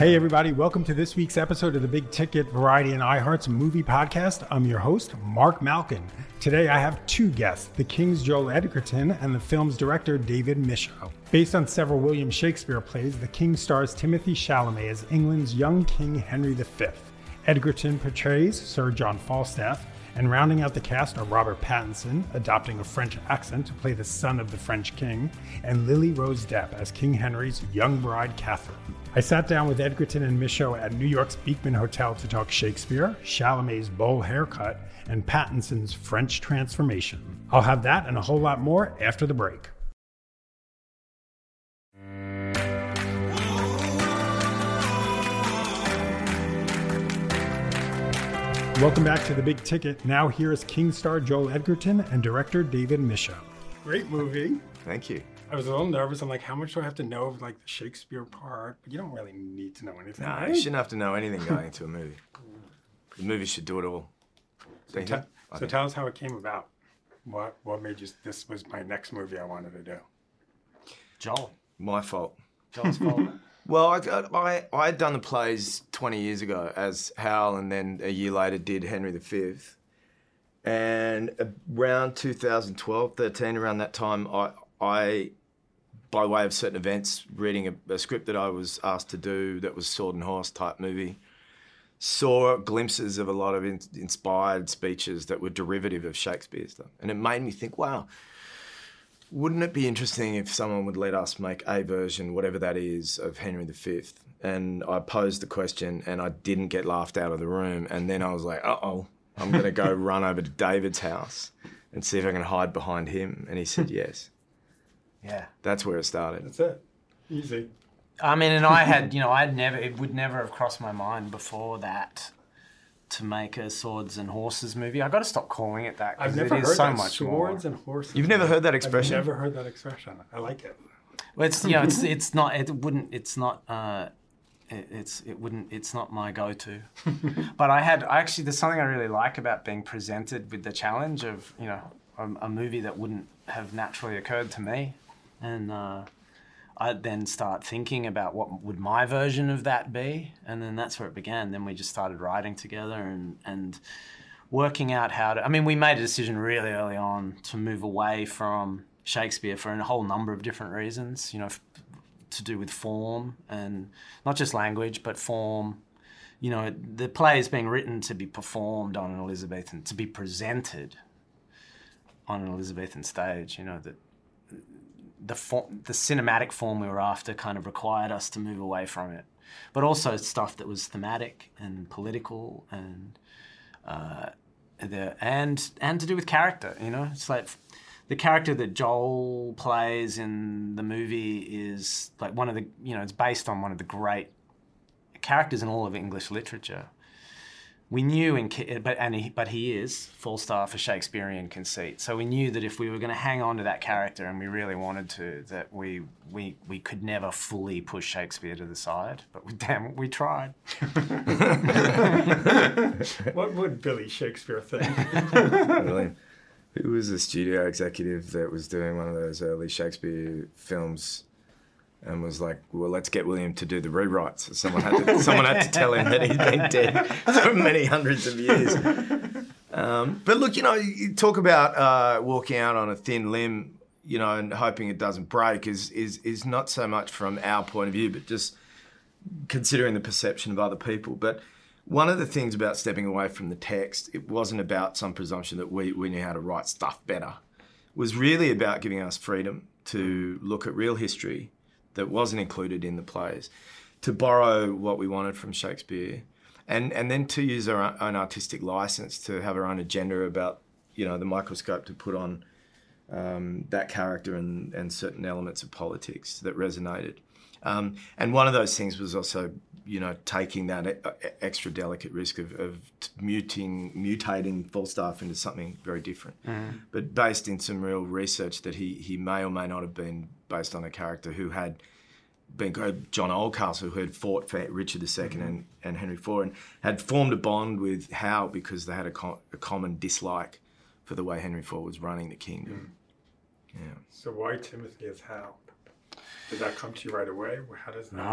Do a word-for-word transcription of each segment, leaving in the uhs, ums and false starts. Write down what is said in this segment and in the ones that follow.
Hey everybody, welcome to this week's episode of the Big Ticket Variety and iHeart's movie podcast. I'm your host, Mark Malkin. Today I have two guests, The King's Joel Edgerton and the film's director, David Michôd. Based on several William Shakespeare plays, The King stars Timothée Chalamet as England's young King Henry the Fifth. Edgerton portrays Sir John Falstaff, and rounding out the cast are Robert Pattinson, adopting a French accent to play the son of the French king, and Lily Rose Depp as King Henry's young bride Catherine. I sat down with Edgerton and Michôd at New York's Beekman Hotel to talk Shakespeare, Chalamet's bowl haircut, and Pattinson's French transformation. I'll have that and a whole lot more after the break. Welcome back to The Big Ticket. Now here is King star Joel Edgerton and director David Michôd. Great movie. Thank you. I was a little nervous. I'm like, how much do I have to know of like the Shakespeare part? But you don't really need to know anything. No, right? you shouldn't have to know anything going into a movie. The movie should do it all. So, te- so tell us how it came about. What what made you, this was my next movie I wanted to do. Joel. My fault. Joel's fault. Well, I, I, I had done the plays twenty years ago as Hal, and then a year later did Henry the Fifth. And around two thousand twelve, thirteen, around that time, I, I by way of certain events, reading a, a script that I was asked to do that was Sword and Horse type movie, saw glimpses of a lot of in, inspired speeches that were derivative of Shakespeare stuff. And it made me think, wow, wouldn't it be interesting if someone would let us make a version, whatever that is, of Henry the Fifth? And I posed the question and I didn't get laughed out of the room. And then I was like, uh-oh, I'm going to go run over to David's house and see if I can hide behind him. And he said yes. Yeah. That's where it started. That's it. Easy. I mean, and I had, you know, I'd never, it would never have crossed my mind before that to make a swords and horses movie. I got to stop calling it that. I've never it is heard so that, much swords more. and horses. You've never heard that expression? I've never heard that expression. I like it. Well, it's, you know, it's it's not, it wouldn't, it's not, uh, it, it's, it wouldn't, it's not my go-to. But I had, I actually, there's something I really like about being presented with the challenge of, you know, a, a movie that wouldn't have naturally occurred to me. And uh, I'd then start thinking about what would my version of that be, and then that's where it began. Then we just started writing together and and working out how to. I mean, we made a decision really early on to move away from Shakespeare for a whole number of different reasons. You know, f- to do with form and not just language, but form. You know, the play is being written to be performed on an Elizabethan, to be presented on an Elizabethan stage. You know that. The form, the cinematic form we were after kind of required us to move away from it, but also stuff that was thematic and political and uh, the and and to do with character. You know, it's like the character that Joel plays in the movie is like one of the you know it's based on one of the great characters in all of English literature. We knew, in, but and he, but he is Falstaff, a Shakespearean conceit. So we knew that if we were going to hang on to that character, and we really wanted to, that we we we could never fully push Shakespeare to the side. But we, damn it, we tried. What would Billy Shakespeare think? Really? Who was the studio executive that was doing one of those early Shakespeare films? And was like, well, let's get William to do the rewrites. Someone had to, someone had to tell him that he'd been dead for many hundreds of years. Um, but look, you know, you talk about uh, walking out on a thin limb, you know, and hoping it doesn't break is is is not so much from our point of view, but just considering the perception of other people. But one of the things about stepping away from the text, it wasn't about some presumption that we, we knew how to write stuff better. It was really about giving us freedom to look at real history that wasn't included in the plays, to borrow what we wanted from Shakespeare, and and then to use our own artistic license to have our own agenda about, you know, the microscope to put on um, that character and, and certain elements of politics that resonated. Um, and one of those things was also, you know, taking that e- extra delicate risk of, of muting, mutating Falstaff into something very different, mm. but based in some real research that he he may or may not have been based on a character who had been John Oldcastle, who had fought for Richard the Second mm-hmm. and, and Henry the Fourth, and had formed a bond with Hal because they had a, co- a common dislike for the way Henry the Fourth was running the kingdom. Mm. Yeah. So why Timothy as Hal? Did that come to you right away? How does that? No,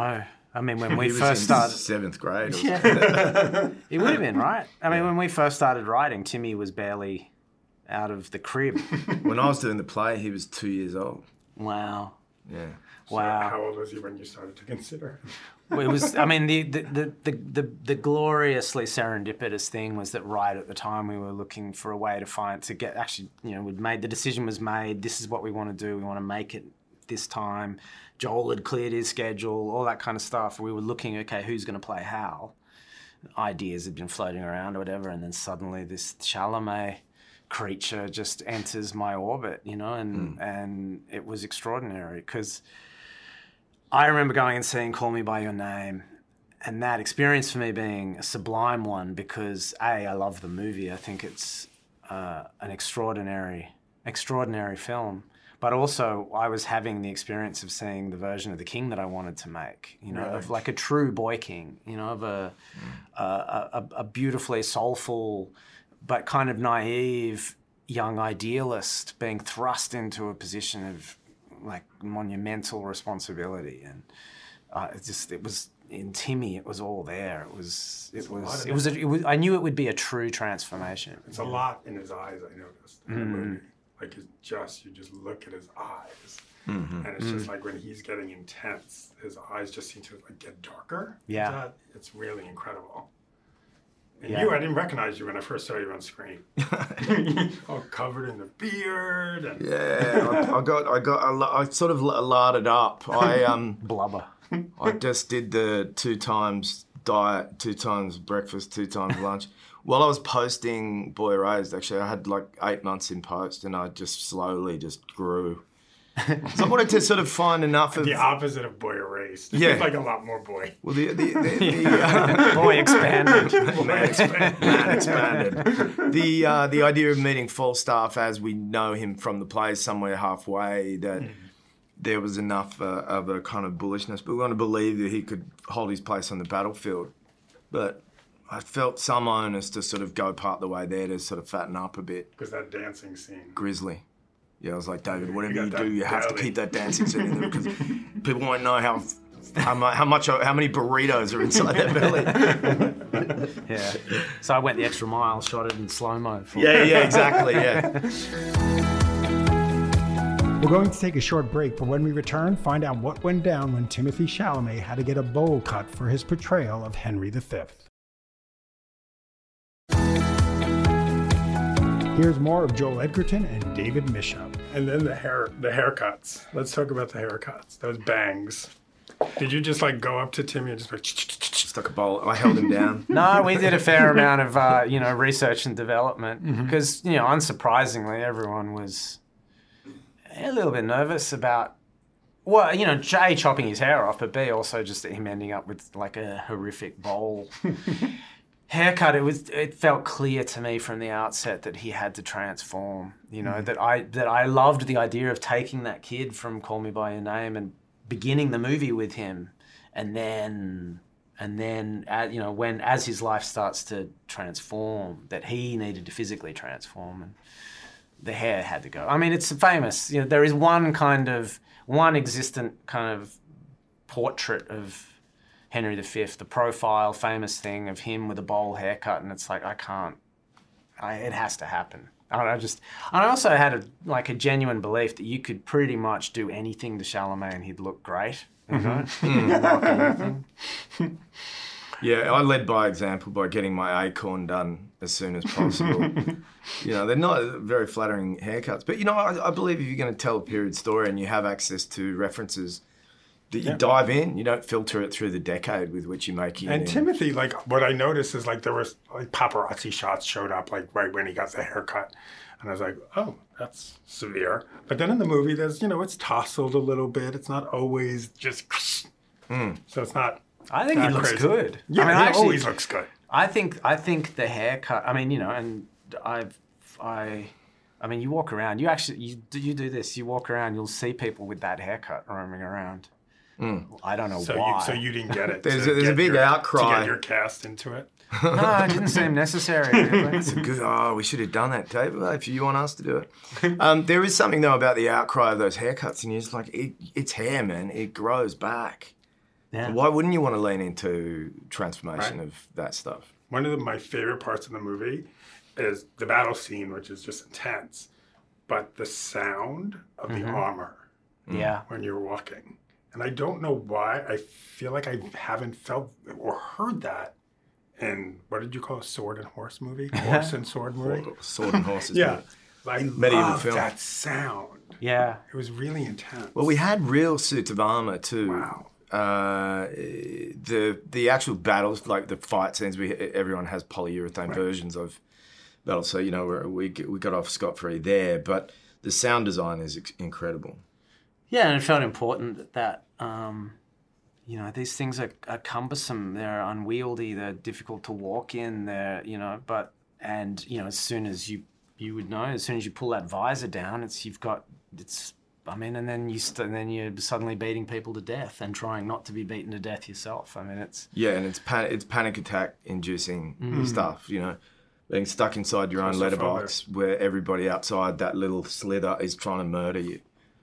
I mean, when we He was first in started, seventh grade. Or yeah, it would have been right. I mean, when we first started writing, Timmy was barely out of the crib. When I was doing the play, he was two years old. Wow. Yeah. Wow. How old was he when you started to consider him? It was. I mean, the the, the the the the gloriously serendipitous thing was that right at the time we were looking for a way to find to get actually, you know, we'd made the decision was made. This is what we want to do. We want to make it this time. Joel had cleared his schedule, all that kind of stuff. We were looking, okay, who's going to play Hal? Ideas had been floating around or whatever, and then suddenly this Chalamet creature just enters my orbit, you know, and mm. and it was extraordinary because I remember going and seeing Call Me By Your Name, and that experience for me being a sublime one because A, I love the movie. I think it's uh, an extraordinary, extraordinary film. But also, I was having the experience of seeing the version of the King that I wanted to make, you know, right. of like a true boy king, you know, of a, mm. a, a, a beautifully soulful but kind of naive young idealist being thrust into a position of like monumental responsibility. And uh, it just, it was, in Timmy, it was all there. It was, it was, it was, a, it was, I knew it would be a true transformation. It's a lot in his eyes, I noticed, in mm. the movie. Like, it's just, you just look at his eyes, mm-hmm. and it's mm. just like when he's getting intense, his eyes just seem to like get darker. Yeah. That, it's really incredible. And yeah. you, I didn't recognize you when I first saw you on screen. All covered in the beard. And yeah, I, I got, I got, I, I sort of larded up. I um, blubber. I just did the two times diet, two times breakfast, two times lunch. While I was posting Boy Erased, actually, I had like eight months in post, and I just slowly just grew. So I wanted to sort of find enough of the opposite of Boy Erased. Yeah, like a lot more boy. Well, the the, the, the uh, boy expanded, man expanded, man expanded. The uh, the idea of meeting Falstaff as we know him from the play somewhere halfway, that mm. there was enough uh, of a kind of bullishness, but we want to believe that he could hold his place on the battlefield, but I felt some onus to sort of go part the way there to sort of fatten up a bit. Because that dancing scene. Grisly. Yeah, I was like, David, whatever you, you do, you belly. have to keep that dancing scene in there because people won't know how how much, how much how many burritos are inside that belly. Yeah. So I went the extra mile, shot it in slow-mo. For yeah, yeah, exactly, yeah. We're going to take a short break, but when we return, find out what went down when Timothée Chalamet had to get a bowl cut for his portrayal of Henry the Fifth. Here's more of Joel Edgerton and David Misha. And then the hair, the haircuts. Let's talk about the haircuts. Those bangs. Did you just like go up to Timmy and just like... Just like a bowl. I held him down. No, we did a fair amount of, uh, you know, research and development mm-hmm. because, you know, unsurprisingly, everyone was a little bit nervous about, well, you know, A, chopping his hair off, but B, also just him ending up with like a horrific bowl haircut. It was. It felt clear to me from the outset that he had to transform. You know, mm. that I that I loved the idea of taking that kid from Call Me By Your Name and beginning the movie with him, and then and then uh, you know, when as his life starts to transform, that he needed to physically transform, and the hair had to go. I mean, it's famous. You know, there is one kind of one existent kind of portrait of Henry the Fifth, the profile, famous thing of him with a bowl haircut, and it's like, I can't, I, it has to happen. I, I just, and I also had a, like a genuine belief that you could pretty much do anything to Chalamet and he'd look great. You know? Mm. Yeah, I led by example by getting my acorn done as soon as possible. You know, they're not very flattering haircuts, but you know, I, I believe if you're going to tell a period story and you have access to references, that you yeah. dive in, you don't filter it through the decade with which you're making and it. And Timothée, like, what I noticed is, like, there was, like, paparazzi shots showed up, like, right when he got the haircut. And I was like, oh, that's severe. But then in the movie, there's, you know, it's tousled a little bit. It's not always just... Mm. So it's not I think he looks crazy. Good. Yeah, I mean, he actually, always looks good. I think I think the haircut, I mean, you know, and I've, I... I mean, you walk around, you actually, you, you do this, you walk around, you'll see people with that haircut roaming around. Mm. I don't know so why. You, so you didn't get it. there's a, there's a big your, outcry. To get your cast into it. No, it didn't seem necessary. It's a good. Oh, we should have done that, Dave. Well, if you want us to do it, um, there is something though about the outcry of those haircuts, and you're just like, it, it's hair, man. It grows back. Yeah. Why wouldn't you want to lean into transformation Right. of that stuff? One of the, my favorite parts of the movie is the battle scene, which is just intense, but the sound of the armor Yeah. when you're walking. And I don't know why. I feel like I haven't felt or heard that in, what did you call a sword and horse movie? Horse and sword movie? Sword and horses. Yeah. I Medieval love film. that sound. Yeah. It was really intense. Well, we had real suits of armor too. Wow. Uh, the the actual battles, like the fight scenes, we everyone has polyurethane Right. versions of battles, so you know we're, we we got off scot free there. But the sound design is ex- incredible. Yeah, and it felt important that, that um, you know, these things are, are cumbersome. They're unwieldy. They're difficult to walk in. They're, you know, but and you know, as soon as you you would know, as soon as you pull that visor down, it's you've got it's. I mean, and then you st- and then you're suddenly beating people to death and trying not to be beaten to death yourself. I mean, it's Yeah, and it's pan- it's panic attack inducing Mm. stuff. You know, being stuck inside your own Claustrophobic. letterbox where everybody outside that little slither is trying to murder you.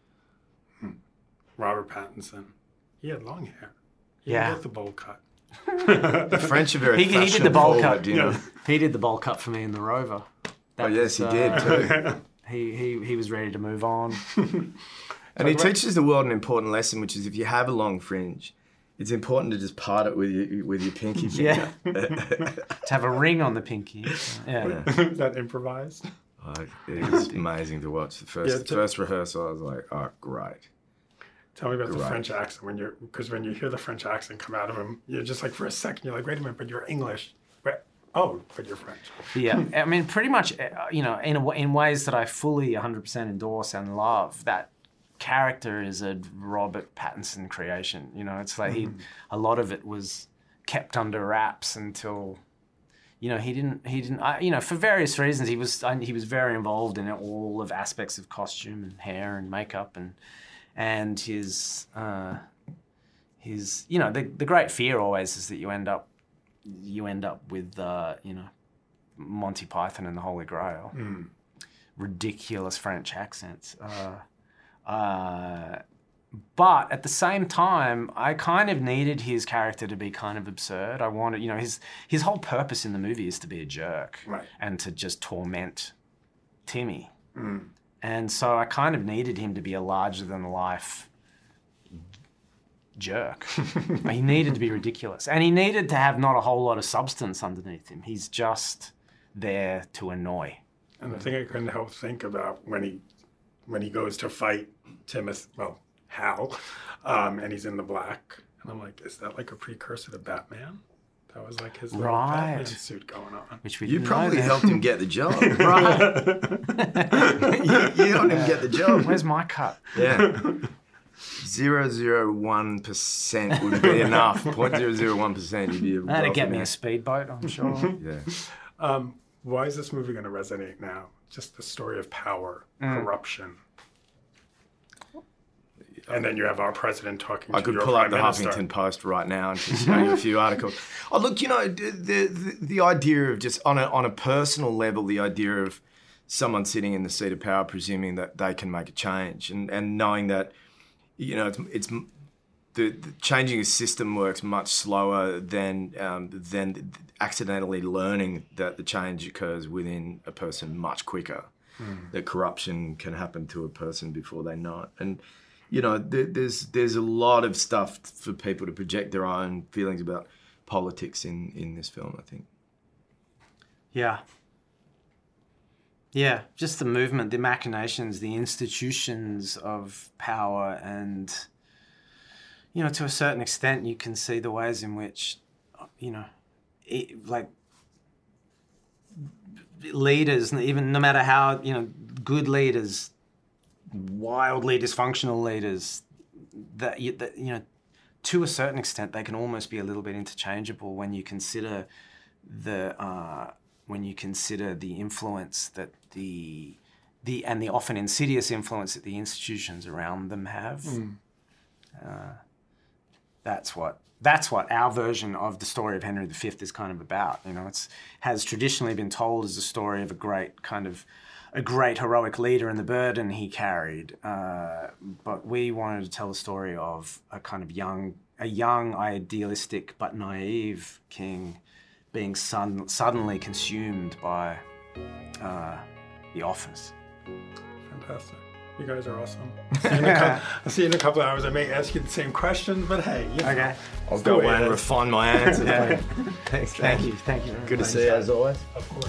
Robert Pattinson. He had long hair. He Yeah. didn't get the bowl cut. The French are very He- he did the fashion bowl forward, cut. you know. Yeah. he did the bowl cut for me in the Rover. That Oh yes, he was, did uh, too. He he he was ready to move on. And he about- teaches the world an important lesson, which is if you have a long fringe, it's important to just part it with your with your pinky finger. Yeah. To have a ring on the pinky. Yeah. That improvised. Like, it was amazing to watch. The first Yeah, to- first rehearsal, I was like, oh, great. Tell me about the Right. French accent when you're, because when you hear the French accent come out of him, you're just like for a second, you're like, wait a minute, but you're English. Wait, oh, but you're French. Yeah, I mean, pretty much, uh, you know, in a, w- in ways that I fully one hundred percent endorse and love. That character is a Robert Pattinson creation. You know, it's like he, a lot of it was kept under wraps until, you know, he didn't, he didn't, I, you know, for various reasons, he was, I, he was very involved in all of aspects of costume and hair and makeup and, and his, uh, his, you know, the the great fear always is that you end up, you end up with, uh, you know, Monty Python and the Holy Grail. Ridiculous French accents. Uh, uh, but at the same time, I kind of needed his character to be kind of absurd. I wanted, you know, his his whole purpose in the movie is to be a jerk Right. and to just torment Timmy. And so I kind of needed him to be a larger-than-life jerk. He needed to be ridiculous. And he needed to have not a whole lot of substance underneath him. He's just there to annoy. And the thing I couldn't help think about when he, when he goes to fight Timothy, well, Hal, um, and he's in the black, and I'm like, is that like a precursor to Batman? That was like his little Right. Batman suit going on. Which we You didn't probably know then. helped him get the job. Right. you, you helped him get the job. Where's my cut? Yeah. Zero zero one percent would be enough. Point zero zero one percent, you'd be able to That'd go get from me there. a speedboat, I'm sure. Yeah. Um, why is this movie going to resonate now? Just the story of power, corruption. And then you have our president talking I to could your pull up prime the minister. Huffington Post right now and just show you a few articles. Oh, look, you know, the, the the idea of just on a on a personal level, the idea of someone sitting in the seat of power, presuming that they can make a change, and, and knowing that, you know, it's, it's the, the changing a system works much slower than um, than accidentally learning that the change occurs within a person much quicker. Mm. That corruption can happen to a person before they know it, and you know, there, there's there's a lot of stuff for people to project their own feelings about politics in, in this film, I think. Yeah. Yeah, just the movement, the machinations, the institutions of power, and, you know, to a certain extent, you can see the ways in which, you know, it, like, leaders, even no matter how, you know, good leaders, wildly dysfunctional leaders, that you, that, you know, to a certain extent, they can almost be a little bit interchangeable when you consider the uh, when you consider the influence that the the and the often insidious influence that the institutions around them have. Mm. Uh, that's what that's what our version of the story of Henry the Fifth is kind of about. You know, it's has traditionally been told as a story of a great kind of a great heroic leader and the burden he carried. Uh, but we wanted to tell a story of a kind of young a young, idealistic but naive king being sudden, suddenly consumed by uh, the office. Fantastic. You guys are awesome. I'll see, you in a couple, I'll see you in a couple of hours. I may ask you the same question, but hey, you know, Okay. I'll go away and refine my answer. Yeah. Thanks, Thank man. you. Thank you. very Good to much. see you as always. Of course.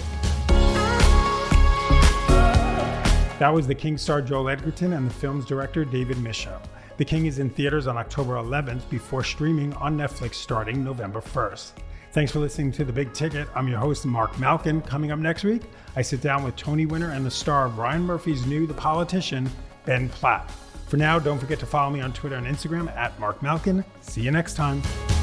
That was The King star Joel Edgerton and the film's director David Michôd. The King is in theaters on October eleventh before streaming on Netflix starting November first. Thanks for listening to The Big Ticket. I'm your host, Mark Malkin. Coming up next week, I sit down with Tony winner and the star of Ryan Murphy's new The Politician, Ben Platt. For now, don't forget to follow me on Twitter and Instagram at Mark Malkin. See you next time.